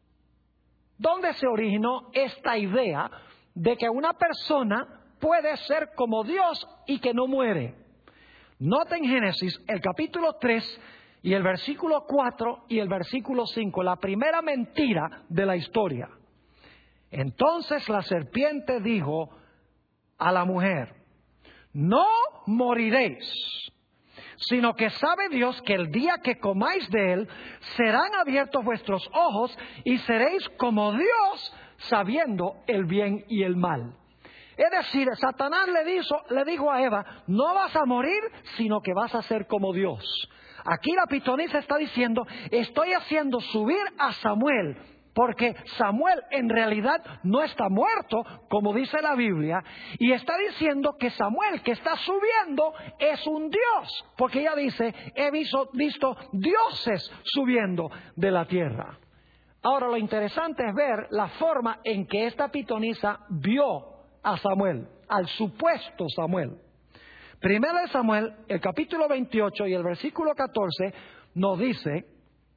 ¿Dónde se originó esta idea de que una persona puede ser como Dios y que no muere? Noten Génesis, el capítulo tres y el versículo cuatro y el versículo cinco, la primera mentira de la historia. Entonces la serpiente dijo a la mujer, no moriréis, sino que sabe Dios que el día que comáis de él, serán abiertos vuestros ojos y seréis como Dios, sabiendo el bien y el mal. Es decir, Satanás le dijo, le dijo a Eva, no vas a morir, sino que vas a ser como Dios. Aquí la pitonisa está diciendo, estoy haciendo subir a Samuel, porque Samuel en realidad no está muerto, como dice la Biblia, y está diciendo que Samuel que está subiendo es un Dios, porque ella dice, he visto, visto dioses subiendo de la tierra. Ahora lo interesante es ver la forma en que esta pitonisa vio a Samuel, al supuesto Samuel. Primero de Samuel, el capítulo veintiocho y el versículo catorce nos dice,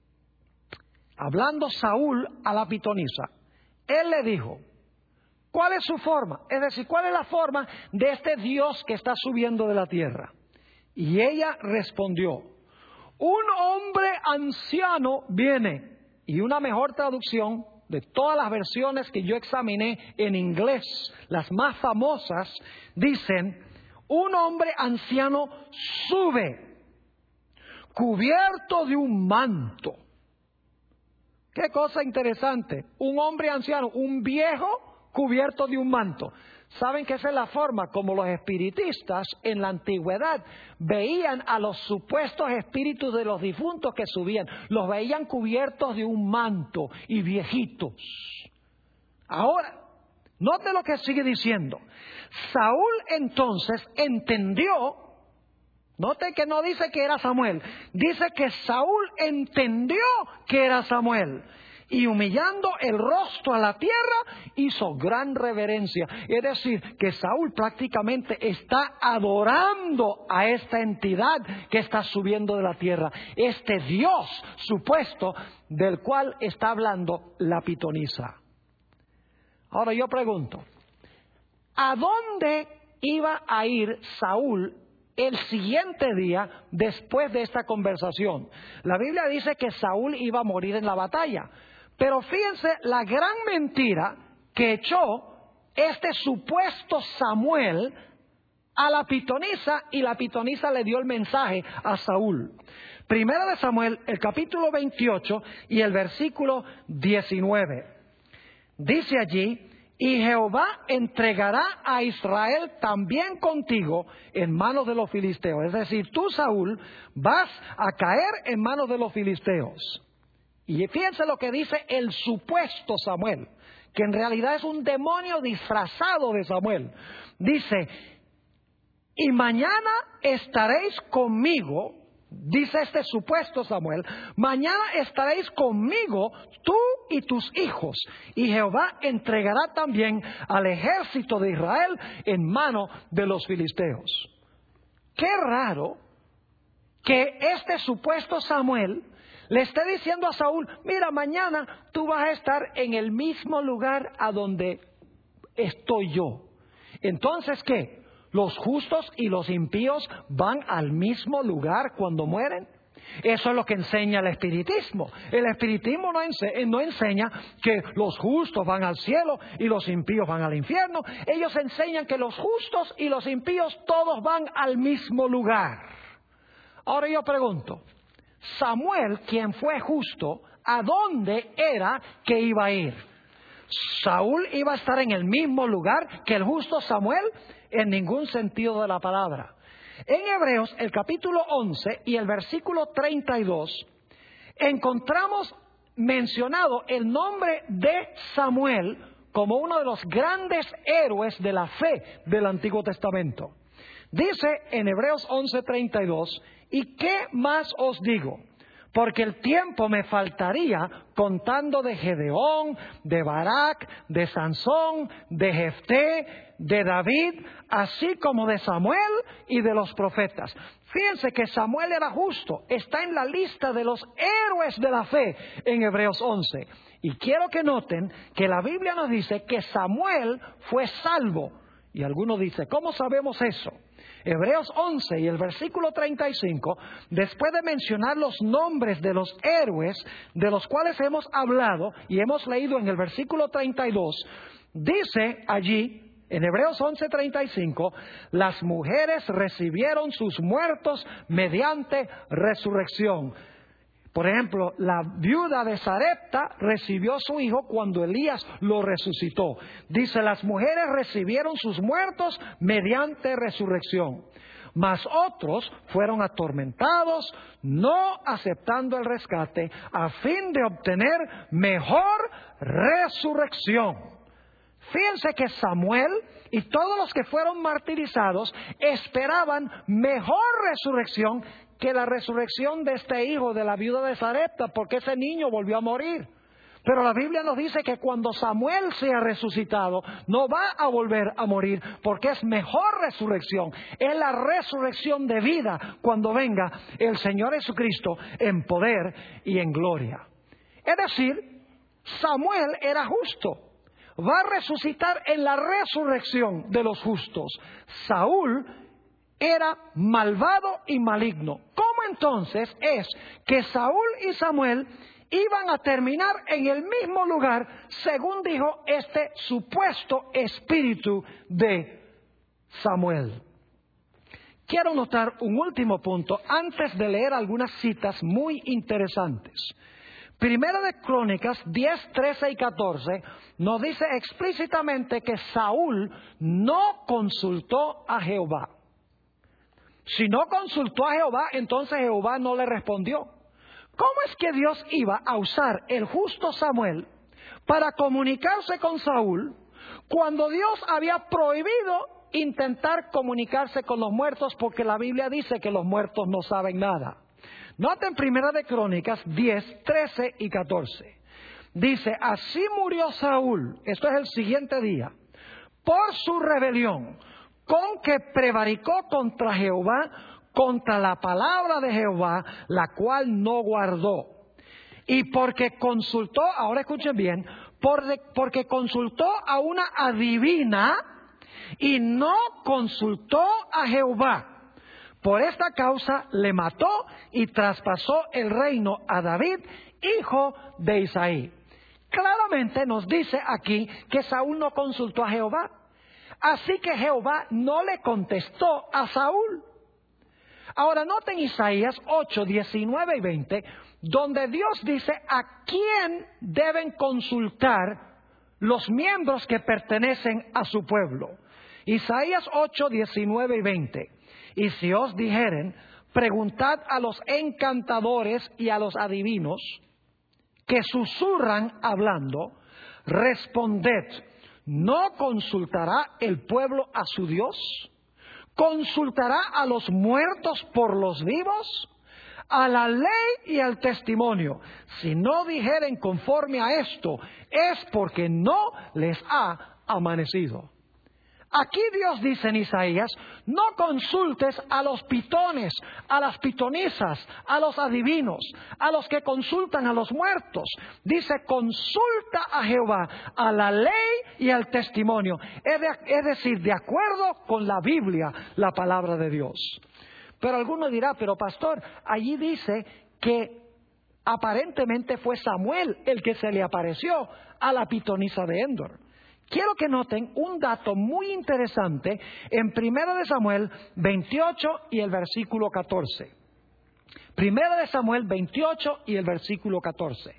hablando Saúl a la pitonisa, él le dijo, ¿cuál es su forma? Es decir, ¿cuál es la forma de este Dios que está subiendo de la tierra? Y ella respondió, un hombre anciano viene. Y una mejor traducción de todas las versiones que yo examiné en inglés, las más famosas, dicen, un hombre anciano sube, cubierto de un manto. Qué cosa interesante. Un hombre anciano, un viejo cubierto de un manto. ¿Saben que esa es la forma como los espiritistas en la antigüedad veían a los supuestos espíritus de los difuntos que subían? Los veían cubiertos de un manto y viejitos. Ahora, note lo que sigue diciendo. Saúl entonces entendió, note que no dice que era Samuel, dice que Saúl entendió que era Samuel. Y humillando el rostro a la tierra, hizo gran reverencia. Es decir, que Saúl prácticamente está adorando a esta entidad que está subiendo de la tierra. Este Dios supuesto del cual está hablando la pitonisa. Ahora yo pregunto, ¿a dónde iba a ir Saúl el siguiente día después de esta conversación? La Biblia dice que Saúl iba a morir en la batalla. Pero fíjense la gran mentira que echó este supuesto Samuel a la pitonisa, y la pitonisa le dio el mensaje a Saúl. Primera de Samuel, el capítulo veintiocho y el versículo diecinueve. Dice allí: y Jehová entregará a Israel también contigo en manos de los filisteos. Es decir, tú, Saúl, vas a caer en manos de los filisteos. Y fíjense lo que dice el supuesto Samuel, que en realidad es un demonio disfrazado de Samuel. Dice: y mañana estaréis conmigo, dice este supuesto Samuel, mañana estaréis conmigo tú y tus hijos, y Jehová entregará también al ejército de Israel en mano de los filisteos. Qué raro que este supuesto Samuel le esté diciendo a Saúl: mira, mañana tú vas a estar en el mismo lugar a donde estoy yo. Entonces, ¿qué? ¿Los justos y los impíos van al mismo lugar cuando mueren? Eso es lo que enseña el espiritismo. El espiritismo no, ense- no enseña que los justos van al cielo y los impíos van al infierno. Ellos enseñan que los justos y los impíos todos van al mismo lugar. Ahora yo pregunto, Samuel, quien fue justo, ¿a dónde era que iba a ir? ¿Saúl iba a estar en el mismo lugar que el justo Samuel? En ningún sentido de la palabra. En Hebreos, el capítulo once y el versículo treinta y dos, encontramos mencionado el nombre de Samuel como uno de los grandes héroes de la fe del Antiguo Testamento. Dice en Hebreos once treinta y dos: ¿y qué más os digo? Porque el tiempo me faltaría contando de Gedeón, de Barak, de Sansón, de Jefté, de David, así como de Samuel y de los profetas. Fíjense que Samuel era justo, está en la lista de los héroes de la fe en Hebreos once. Y quiero que noten que la Biblia nos dice que Samuel fue salvo. Y algunos dicen, ¿cómo sabemos eso? Hebreos once y el versículo treinta y cinco, después de mencionar los nombres de los héroes de los cuales hemos hablado y hemos leído en el versículo treinta y dos, dice allí, en Hebreos once treinta y cinco, las mujeres recibieron sus muertos mediante resurrección. Por ejemplo, la viuda de Sarepta recibió a su hijo cuando Elías lo resucitó. Dice, las mujeres recibieron sus muertos mediante resurrección. Mas otros fueron atormentados, no aceptando el rescate, a fin de obtener mejor resurrección. Fíjense que Samuel y todos los que fueron martirizados esperaban mejor resurrección que la resurrección de este hijo de la viuda de Sarepta, porque ese niño volvió a morir. Pero la Biblia nos dice que cuando Samuel sea resucitado, no va a volver a morir, porque es mejor resurrección. Es la resurrección de vida cuando venga el Señor Jesucristo en poder y en gloria. Es decir, Samuel era justo. Va a resucitar en la resurrección de los justos. Saúl era malvado y maligno. ¿Cómo entonces es que Saúl y Samuel iban a terminar en el mismo lugar, según dijo este supuesto espíritu de Samuel? Quiero notar un último punto antes de leer algunas citas muy interesantes. Primera de Crónicas diez, trece y catorce nos dice explícitamente que Saúl no consultó a Jehová. Si no consultó a Jehová, entonces Jehová no le respondió. ¿Cómo es que Dios iba a usar el justo Samuel para comunicarse con Saúl cuando Dios había prohibido intentar comunicarse con los muertos, porque la Biblia dice que los muertos no saben nada? Noten Primera de Crónicas diez, trece y catorce. Dice, así murió Saúl, esto es el siguiente día, por su rebelión, con que prevaricó contra Jehová, contra la palabra de Jehová, la cual no guardó. Y porque consultó, ahora escuchen bien, porque consultó a una adivina y no consultó a Jehová. Por esta causa le mató y traspasó el reino a David, hijo de Isaí. Claramente nos dice aquí que Saúl no consultó a Jehová. Así que Jehová no le contestó a Saúl. Ahora noten Isaías ocho, diecinueve y veinte, donde Dios dice a quién deben consultar los miembros que pertenecen a su pueblo. Isaías ocho, diecinueve y veinte. Y si os dijeren, preguntad a los encantadores y a los adivinos que susurran hablando, responded, ¿no consultará el pueblo a su Dios? ¿Consultará a los muertos por los vivos? A la ley y al testimonio. Si no dijeren conforme a esto, es porque no les ha amanecido. Aquí Dios dice en Isaías, no consultes a los pitones, a las pitonisas, a los adivinos, a los que consultan a los muertos. Dice, consulta a Jehová, a la ley y al testimonio. Es, de, es decir, de acuerdo con la Biblia, la palabra de Dios. Pero alguno dirá, pero pastor, allí dice que aparentemente fue Samuel el que se le apareció a la pitonisa de Endor. Quiero que noten un dato muy interesante en Primera de Samuel veintiocho y el versículo catorce. Primera de Samuel veintiocho y el versículo catorce.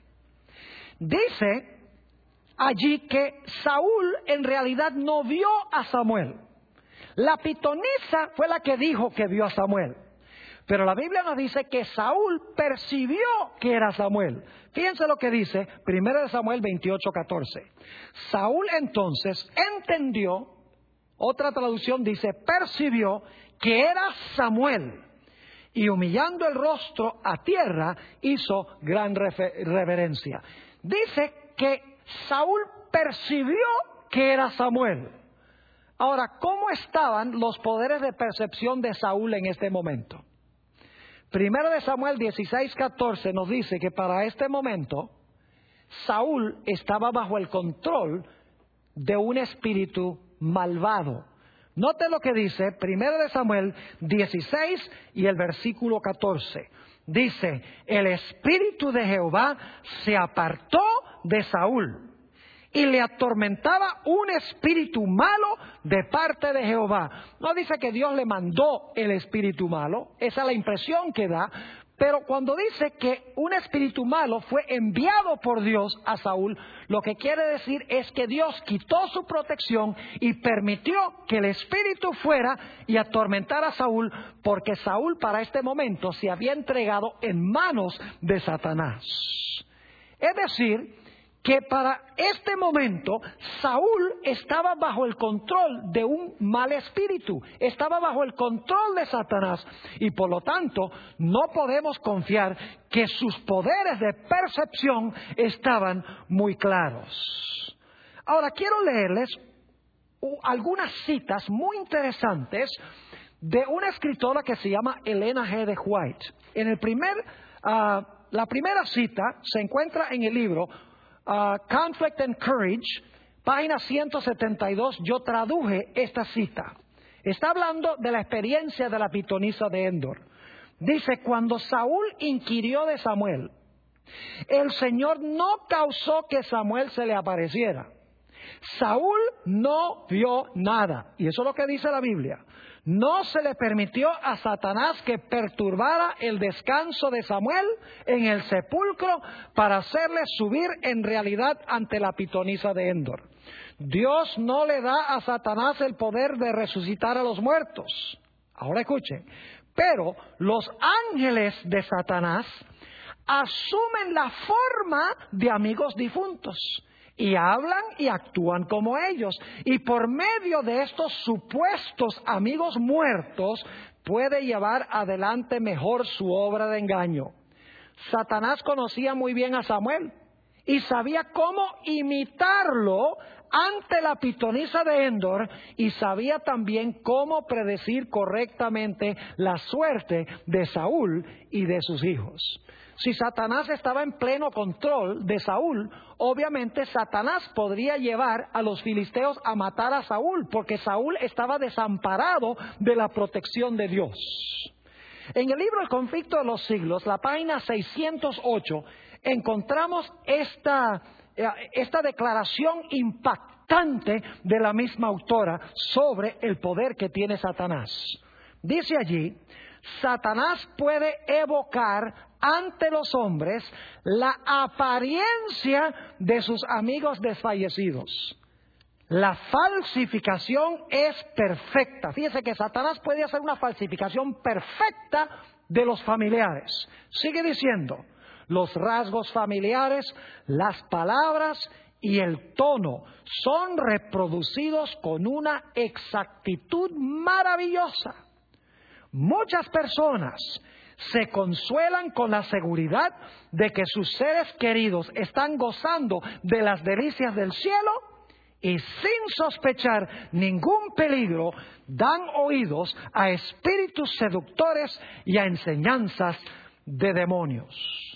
Dice allí que Saúl en realidad no vio a Samuel. La pitonisa fue la que dijo que vio a Samuel. Pero la Biblia nos dice que Saúl percibió que era Samuel. Fíjense lo que dice Primera de Samuel veintiocho, catorce. Saúl entonces entendió, otra traducción dice, percibió que era Samuel. Y humillando el rostro a tierra, hizo gran reverencia. Dice que Saúl percibió que era Samuel. Ahora, ¿cómo estaban los poderes de percepción de Saúl en este momento? Primero de Samuel dieciséis, catorce nos dice que para este momento Saúl estaba bajo el control de un espíritu malvado. Note lo que dice Primero de Samuel dieciséis y el versículo catorce. Dice, el espíritu de Jehová se apartó de Saúl y le atormentaba un espíritu malo de parte de Jehová. No dice que Dios le mandó el espíritu malo, esa es la impresión que da, pero cuando dice que un espíritu malo fue enviado por Dios a Saúl, lo que quiere decir es que Dios quitó su protección y permitió que el espíritu fuera y atormentara a Saúl, porque Saúl para este momento se había entregado en manos de Satanás. Es decir, que para este momento Saúl estaba bajo el control de un mal espíritu, estaba bajo el control de Satanás y por lo tanto no podemos confiar que sus poderes de percepción estaban muy claros. Ahora quiero leerles algunas citas muy interesantes de una escritora que se llama Elena G. de White. En el primer, uh, la primera cita se encuentra en el libro Uh, Conflict and Courage, página ciento setenta y dos, yo traduje esta cita. Está hablando de la experiencia de la pitonisa de Endor. Dice, cuando Saúl inquirió de Samuel, el Señor no causó que Samuel se le apareciera. Saúl no vio nada. Y eso es lo que dice la Biblia. no se le permitió a Satanás que perturbara el descanso de Samuel en el sepulcro para hacerle subir en realidad ante la pitonisa de Endor. Dios no le da a Satanás el poder de resucitar a los muertos. Ahora escuchen, pero los ángeles de Satanás asumen la forma de amigos difuntos y hablan y actúan como ellos. Y por medio de estos supuestos amigos muertos puede llevar adelante mejor su obra de engaño. Satanás conocía muy bien a Samuel y sabía cómo imitarlo ante la pitonisa de Endor, y sabía también cómo predecir correctamente la suerte de Saúl y de sus hijos. Si Satanás estaba en pleno control de Saúl, obviamente Satanás podría llevar a los filisteos a matar a Saúl, porque Saúl estaba desamparado de la protección de Dios. En el libro El conflicto de los siglos, la página seiscientos ocho, encontramos esta, esta declaración impactante de la misma autora sobre el poder que tiene Satanás. Dice allí: Satanás puede evocar ante los hombres la apariencia de sus amigos desfallecidos. La falsificación es perfecta. Fíjese que Satanás puede hacer una falsificación perfecta de los familiares. Sigue diciendo: los rasgos familiares, las palabras y el tono son reproducidos con una exactitud maravillosa. Muchas personas se consuelan con la seguridad de que sus seres queridos están gozando de las delicias del cielo y, sin sospechar ningún peligro, dan oídos a espíritus seductores y a enseñanzas de demonios.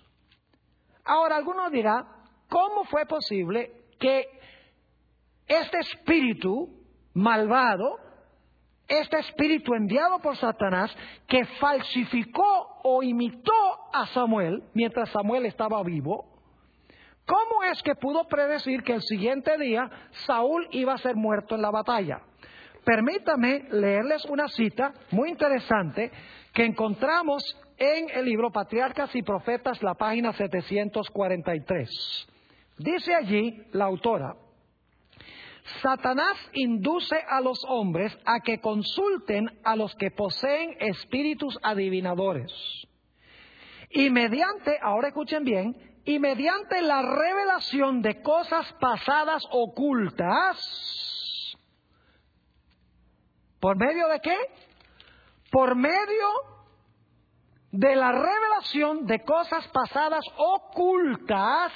Ahora, alguno dirá: ¿cómo fue posible que este espíritu malvado, este espíritu enviado por Satanás, que falsificó o imitó a Samuel mientras Samuel estaba vivo, cómo es que pudo predecir que el siguiente día Saúl iba a ser muerto en la batalla? Permítame leerles una cita muy interesante que encontramos en el libro Patriarcas y Profetas, la página setecientos cuarenta y tres. Dice allí la autora: Satanás induce a los hombres a que consulten a los que poseen espíritus adivinadores. Y mediante, ahora escuchen bien, y mediante la revelación de cosas pasadas ocultas. ¿Por medio de qué? Por medio de la revelación de cosas pasadas ocultas,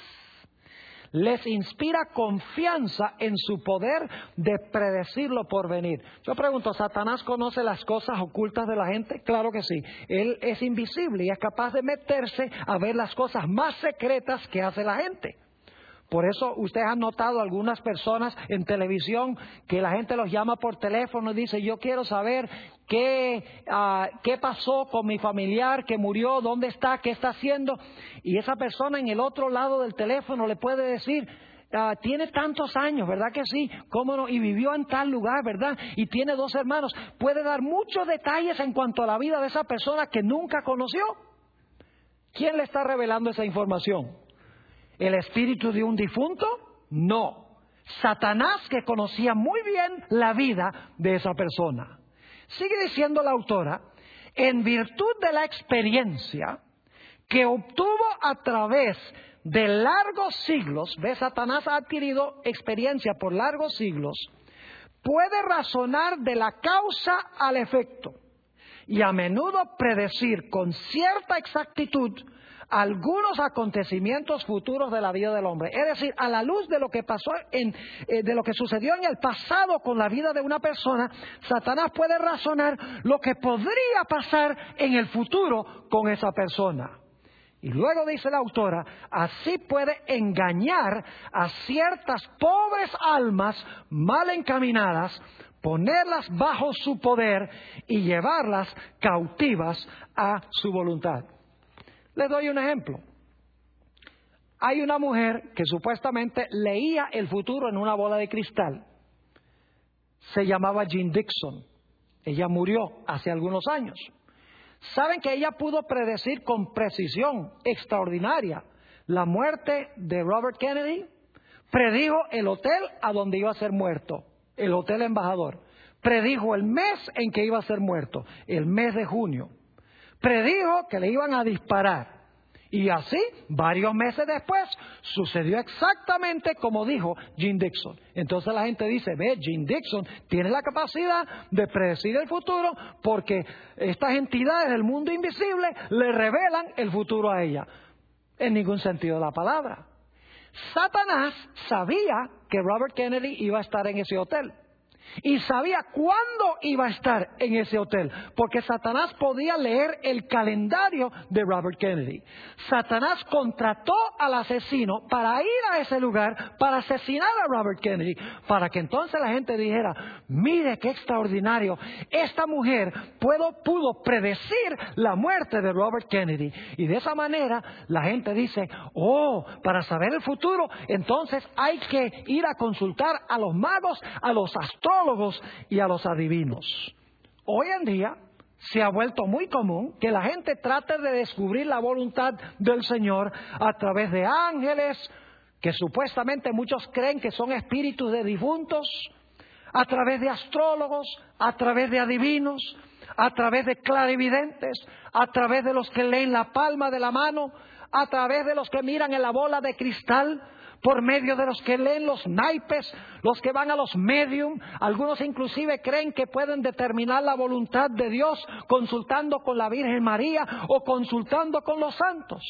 les inspira confianza en su poder de predecir lo por venir. Yo pregunto, ¿Satanás conoce las cosas ocultas de la gente? Claro que sí. Él es invisible y es capaz de meterse a ver las cosas más secretas que hace la gente. Por eso ustedes han notado algunas personas en televisión que la gente los llama por teléfono y dice: yo quiero saber qué, uh, qué pasó con mi familiar que murió, dónde está, qué está haciendo. Y esa persona en el otro lado del teléfono le puede decir: uh, tiene tantos años, ¿verdad que sí? ¿Cómo no? Y vivió en tal lugar, ¿verdad? Y tiene dos hermanos. Puede dar muchos detalles en cuanto a la vida de esa persona que nunca conoció. ¿Quién le está revelando esa información? ¿El espíritu de un difunto? No. Satanás, que conocía muy bien la vida de esa persona. Sigue diciendo la autora: en virtud de la experiencia que obtuvo a través de largos siglos, ¿ves? Satanás ha adquirido experiencia por largos siglos, puede razonar de la causa al efecto y a menudo predecir con cierta exactitud algunos acontecimientos futuros de la vida del hombre. Es decir, a la luz de lo que pasó en, eh, de lo que sucedió en el pasado con la vida de una persona, Satanás puede razonar lo que podría pasar en el futuro con esa persona. Y luego dice la autora: así puede engañar a ciertas pobres almas mal encaminadas, ponerlas bajo su poder y llevarlas cautivas a su voluntad. Les doy un ejemplo. Hay una mujer que supuestamente leía el futuro en una bola de cristal. Se llamaba Jean Dixon. Ella murió hace algunos años. ¿Saben que ella pudo predecir con precisión extraordinaria la muerte de Robert Kennedy? Predijo el hotel a donde iba a ser muerto, el Hotel Embajador. Predijo el mes en que iba a ser muerto, el mes de junio. Predijo que le iban a disparar. Y así, varios meses después, sucedió exactamente como dijo Jim Dixon. Entonces la gente dice, ve, Jim Dixon tiene la capacidad de predecir el futuro porque estas entidades del mundo invisible le revelan el futuro a ella. En ningún sentido de la palabra. Satanás sabía que Robert Kennedy iba a estar en ese hotel. Y sabía cuándo iba a estar en ese hotel, porque Satanás podía leer el calendario de Robert Kennedy. Satanás contrató al asesino para ir a ese lugar, para asesinar a Robert Kennedy, para que entonces la gente dijera, mire qué extraordinario, esta mujer pudo, pudo predecir la muerte de Robert Kennedy. Y de esa manera la gente dice, oh, para saber el futuro, entonces hay que ir a consultar a los magos, a los astrólogos, y a los adivinos. Hoy en día se ha vuelto muy común que la gente trate de descubrir la voluntad del Señor a través de ángeles, que supuestamente muchos creen que son espíritus de difuntos, a través de astrólogos, a través de adivinos, a través de clarividentes, a través de los que leen la palma de la mano, a través de los que miran en la bola de cristal, por medio de los que leen los naipes, los que van a los medium. Algunos inclusive creen que pueden determinar la voluntad de Dios consultando con la Virgen María o consultando con los santos.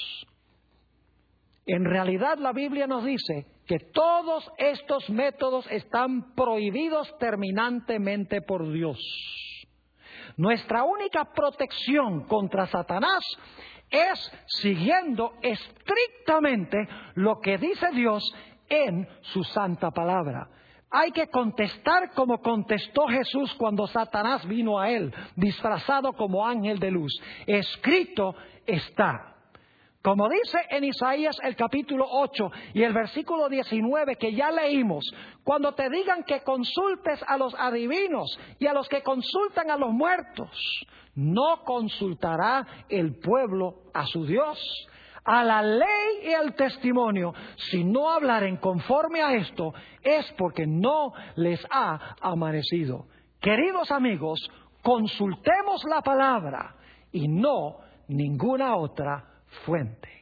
En realidad la Biblia nos dice que todos estos métodos están prohibidos terminantemente por Dios. Nuestra única protección contra Satanás es siguiendo estrictamente lo que dice Dios en su santa palabra. Hay que contestar como contestó Jesús cuando Satanás vino a él, disfrazado como ángel de luz. Escrito está. Como dice en Isaías el capítulo ocho y el versículo diecinueve que ya leímos, cuando te digan que consultes a los adivinos y a los que consultan a los muertos, no consultará el pueblo a su Dios, a la ley y al testimonio. Si no hablaren conforme a esto, es porque no les ha amanecido. Queridos amigos, consultemos la palabra y no ninguna otra fuente.